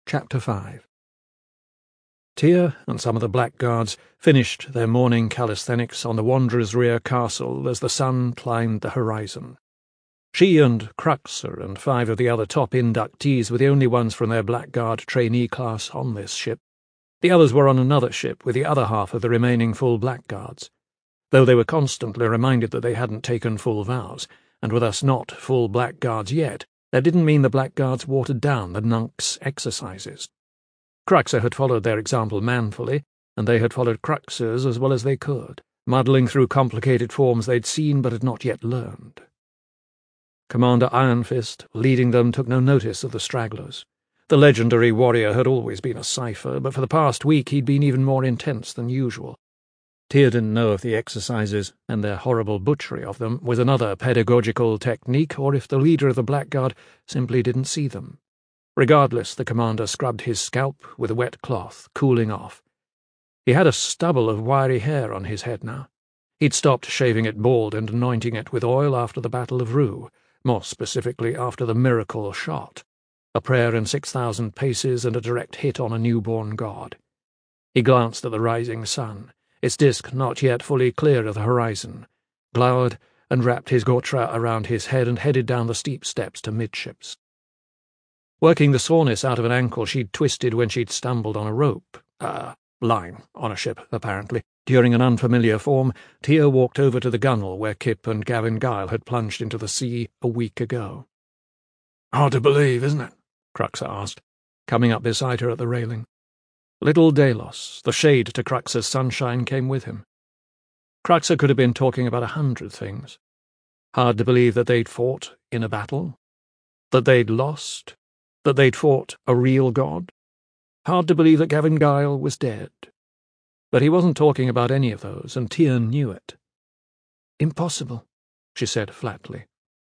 Chapter 5. Tyr and some of the blackguards finished their morning calisthenics on the Wanderer's rear castle as the sun climbed the horizon. She and Cruxer and 5 of the other top inductees were the only ones from their blackguard trainee class on this ship. The others were on another ship with the other half of the remaining full blackguards, though they were constantly reminded that they hadn't taken full vows, and with us not full blackguards yet, that didn't mean the blackguards watered down the Nunk's exercises. Cruxer had followed their example manfully, and they had followed Cruxer's as well as they could, muddling through complicated forms they'd seen but had not yet learned. Commander Ironfist, leading them, took no notice of the stragglers. The legendary warrior had always been a cipher, but for the past week he'd been even more intense than usual. Tyr didn't know if the exercises, and their horrible butchery of them, was another pedagogical technique, or if the leader of the blackguard simply didn't see them. Regardless, the commander scrubbed his scalp with a wet cloth, cooling off. He had a stubble of wiry hair on his head now. He'd stopped shaving it bald and anointing it with oil after the Battle of Rue, more specifically after the miracle shot, a prayer in 6,000 paces and a direct hit on a newborn god. He glanced at the rising sun, its disk not yet fully clear of the horizon, glowered and wrapped his gotra around his head and headed down the steep steps to midships. Working the soreness out of an ankle she'd twisted when she'd stumbled on a rope, line, on a ship, apparently, during an unfamiliar form, Tyr walked over to the gunwale where Kip and Gavin Gyle had plunged into the sea a week ago. "Hard to believe, isn't it?" Cruxer asked, coming up beside her at the railing. Little Delos, the shade to Cruxer's sunshine, came with him. Cruxer could have been talking about 100 things. Hard to believe that they'd fought in a battle, that they'd lost, that they'd fought a real god. Hard to believe that Gavin Gyle was dead. But he wasn't talking about any of those, and Tyr knew it. "Impossible," she said flatly.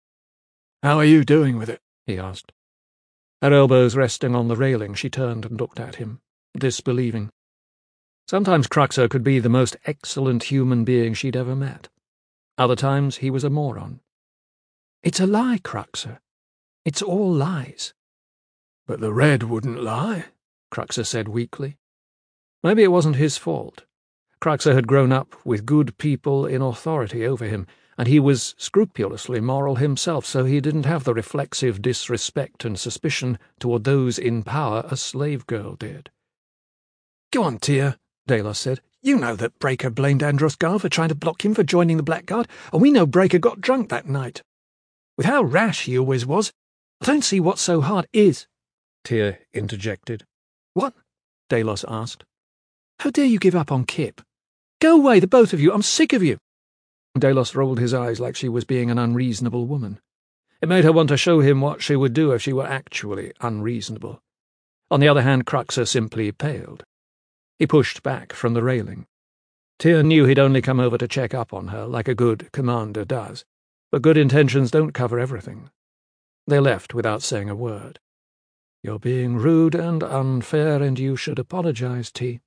"How are you doing with it?" he asked. Her elbows resting on the railing, she turned and looked at him, disbelieving. Sometimes Cruxer could be the most excellent human being she'd ever met. Other times he was a moron. "It's a lie, Cruxer. It's all lies." "But the Red wouldn't lie," Cruxer said weakly. Maybe it wasn't his fault. Cruxer had grown up with good people in authority over him, and he was scrupulously moral himself, so he didn't have the reflexive disrespect and suspicion toward those in power a slave girl did. "Go on, Tyr," Delos said. "You know that Breaker blamed Andros Gyle for trying to block him for joining the Blackguard, and we know Breaker got drunk that night. With how rash he always was, I don't see what's so hard is," Tyr interjected. "What?" Delos asked. "How dare you give up on Kip? Go away, the both of you. I'm sick of you." Delos rolled his eyes like she was being an unreasonable woman. It made her want to show him what she would do if she were actually unreasonable. On the other hand, Cruxer simply paled. He pushed back from the railing. Tyr knew he'd only come over to check up on her, like a good commander does, but good intentions don't cover everything. They left without saying a word. "You're being rude and unfair, and you should apologize, T."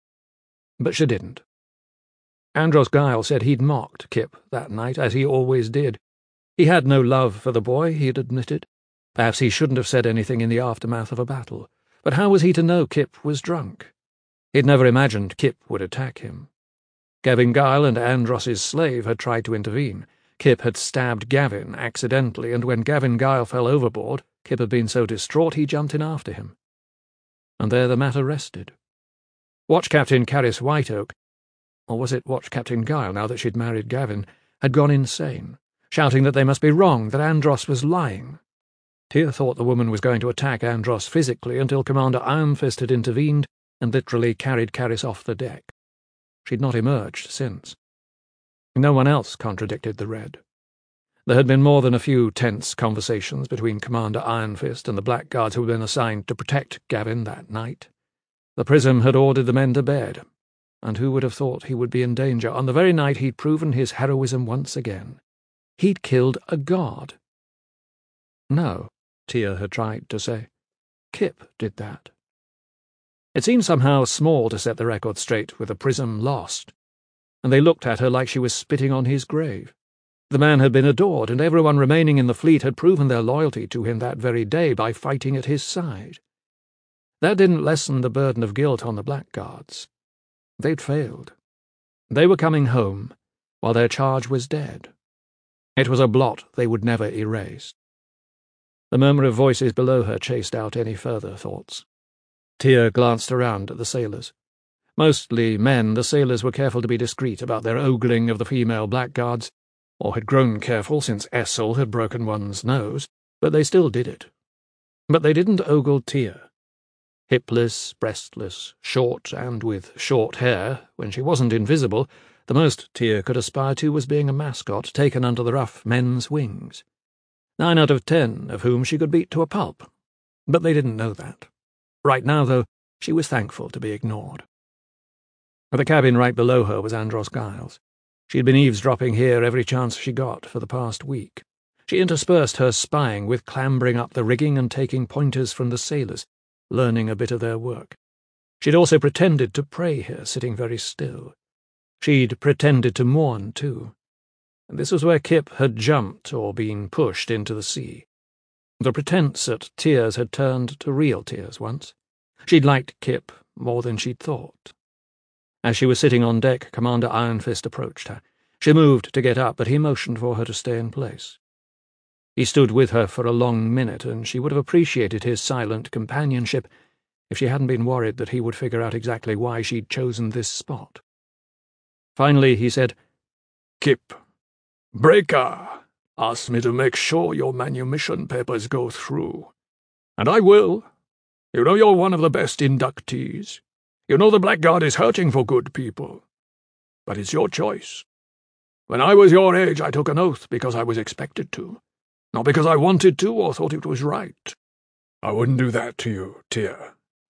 But she didn't. Andros Gyle said he'd mocked Kip that night, as he always did. He had no love for the boy, he'd admitted. Perhaps he shouldn't have said anything in the aftermath of a battle. But how was he to know Kip was drunk? He'd never imagined Kip would attack him. Gavin Gyle and Andros's slave had tried to intervene. Kip had stabbed Gavin accidentally, and when Gavin Gyle fell overboard, Kip had been so distraught he jumped in after him. And there the matter rested. Watch Captain Caris Whiteoak, or was it Watch Captain Gyle now that she'd married Gavin, had gone insane, shouting that they must be wrong, that Andros was lying. Tyr thought the woman was going to attack Andros physically until Commander Ironfist had intervened and literally carried Caris off the deck. She'd not emerged since. No one else contradicted the Red. There had been more than a few tense conversations between Commander Ironfist and the blackguards who had been assigned to protect Gavin that night. The Prism had ordered the men to bed, and who would have thought he would be in danger on the very night he'd proven his heroism once again? He'd killed a god. No, Tyr had tried to say. Kip did that. It seemed somehow small to set the record straight with the Prism lost, and they looked at her like she was spitting on his grave. The man had been adored, and everyone remaining in the fleet had proven their loyalty to him that very day by fighting at his side. That didn't lessen the burden of guilt on the blackguards. They'd failed. They were coming home, while their charge was dead. It was a blot they would never erase. The murmur of voices below her chased out any further thoughts. Tia glanced around at the sailors. Mostly men, the sailors were careful to be discreet about their ogling of the female blackguards, or had grown careful since Essel had broken one's nose, but they still did it. But they didn't ogle Tia. Hipless, breastless, short, and with short hair, when she wasn't invisible, the most Tia could aspire to was being a mascot taken under the rough men's wings. 9 out of 10 of whom she could beat to a pulp. But they didn't know that. Right now, though, she was thankful to be ignored. The cabin right below her was Andros Giles. She had been eavesdropping here every chance she got for the past week. She interspersed her spying with clambering up the rigging and taking pointers from the sailors, learning a bit of their work. She'd also pretended to pray here, sitting very still. She'd pretended to mourn, too. And this was where Kip had jumped or been pushed into the sea. The pretense at tears had turned to real tears once. She'd liked Kip more than she'd thought. As she was sitting on deck, Commander Iron Fist approached her. She moved to get up, but he motioned for her to stay in place. He stood with her for a long minute, and she would have appreciated his silent companionship if she hadn't been worried that he would figure out exactly why she'd chosen this spot. Finally, he said, "Kip, Breaker asked me to make sure your manumission papers go through. And I will. You know you're one of the best inductees. You know the Blackguard is hurting for good people. But it's your choice. When I was your age, I took an oath because I was expected to, not because I wanted to or thought it was right. I wouldn't do that to you, Tia."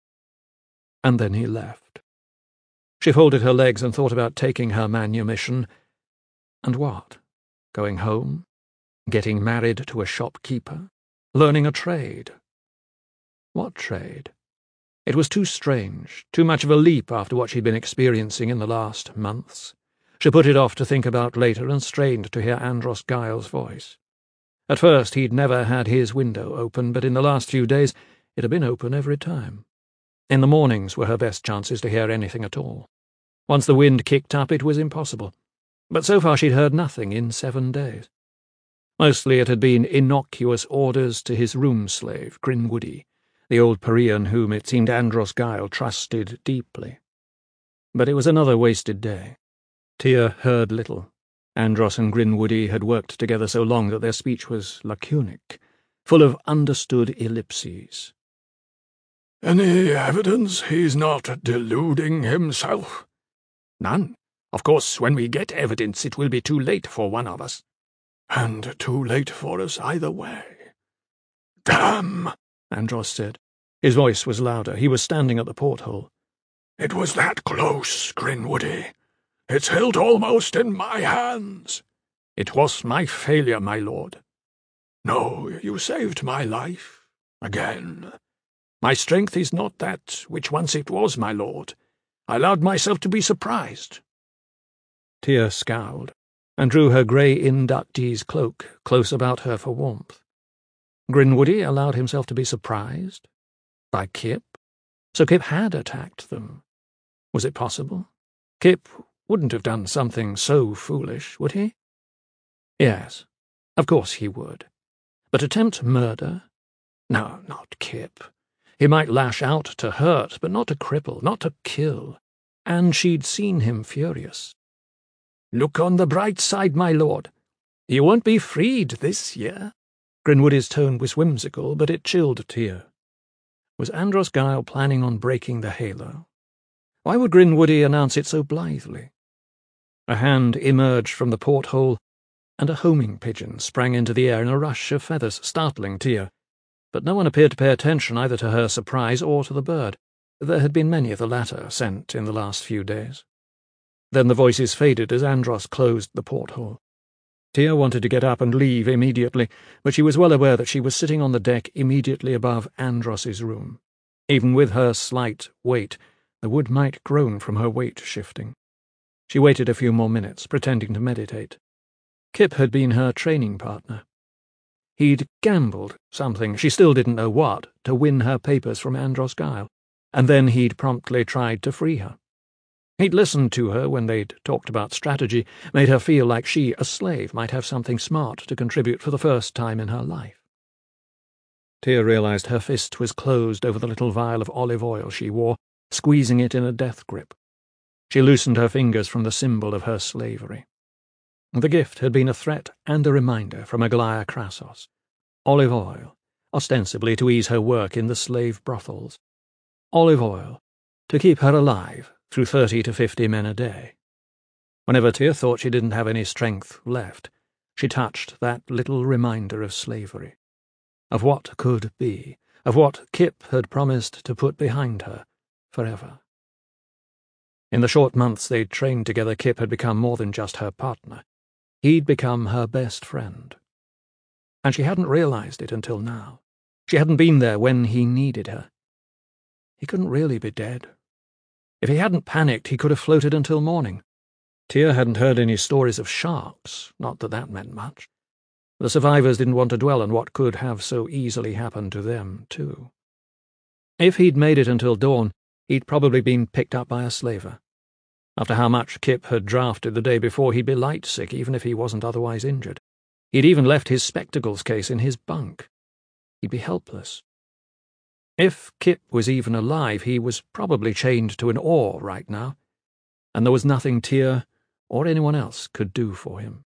And then he left. She folded her legs and thought about taking her manumission. And what? Going home? Getting married to a shopkeeper? Learning a trade? What trade? It was too strange, too much of a leap after what she'd been experiencing in the last months. She put it off to think about later and strained to hear Andros Giles' voice. At first he'd never had his window open, but in the last few days it had been open every time. In the mornings were her best chances to hear anything at all. Once the wind kicked up, it was impossible. But so far she'd heard nothing in 7 days. Mostly it had been innocuous orders to his room slave, Grinwoody, the old Parian whom it seemed Andros Gile trusted deeply. But it was another wasted day. Tia heard little. Andros and Grinwoody had worked together so long that their speech was lacunic, full of understood ellipses. "Any evidence he's not deluding himself?" "None. Of course, when we get evidence, it will be too late for one of us." "And too late for us either way." "Damn," Andros said. His voice was louder. He was standing at the porthole. "It was that close, Grinwoody. It's hilt almost in my hands." "It was my failure, my lord." "No, you saved my life. Again." "My strength is not that which once it was, my lord. I allowed myself to be surprised." Tia scowled, and drew her grey inductee's cloak close about her for warmth. Grinwoody allowed himself to be surprised? By Kip? So Kip had attacked them. Was it possible? Kip wouldn't have done something so foolish, would he? Yes, of course he would. But attempt murder? No, not Kip. He might lash out to hurt, but not to cripple, not to kill. And she'd seen him furious. "Look on the bright side, my lord. You won't be freed this year." Grinwoody's tone was whimsical, but it chilled Tia. Was Andros Gile planning on breaking the halo? Why would Grinwoody announce it so blithely? A hand emerged from the porthole, and a homing pigeon sprang into the air in a rush of feathers, startling Tia. But no one appeared to pay attention either to her surprise or to the bird. There had been many of the latter sent in the last few days. Then the voices faded as Andros closed the porthole. Tia wanted to get up and leave immediately, but she was well aware that she was sitting on the deck immediately above Andros's room. Even with her slight weight, the wood might groan from her weight shifting. She waited a few more minutes, pretending to meditate. Kip had been her training partner. He'd gambled something, she still didn't know what, to win her papers from Andros Gile. and then he'd promptly tried to free her. He'd listened to her when they'd talked about strategy, made her feel like she, a slave, might have something smart to contribute for the first time in her life. Tear realized her fist was closed over the little vial of olive oil she wore, squeezing it in a death grip. She loosened her fingers from the symbol of her slavery. The gift had been a threat and a reminder from Aglaia Krassos. Olive oil, ostensibly to ease her work in the slave brothels. Olive oil, to keep her alive through 30 to 50 men a day. Whenever Tear thought she didn't have any strength left, she touched that little reminder of slavery, of what could be, of what Kip had promised to put behind her forever. In the short months they'd trained together, Kip had become more than just her partner. He'd become her best friend. And she hadn't realized it until now. She hadn't been there when he needed her. He couldn't really be dead. If he hadn't panicked, he could have floated until morning. Tear hadn't heard any stories of sharks, not that that meant much. The survivors didn't want to dwell on what could have so easily happened to them, too. If he'd made it until dawn, he'd probably been picked up by a slaver. After how much Kip had drafted the day before, he'd be light-sick even if he wasn't otherwise injured. He'd even left his spectacles case in his bunk. He'd be helpless. If Kip was even alive, he was probably chained to an oar right now, and there was nothing Tear or anyone else could do for him.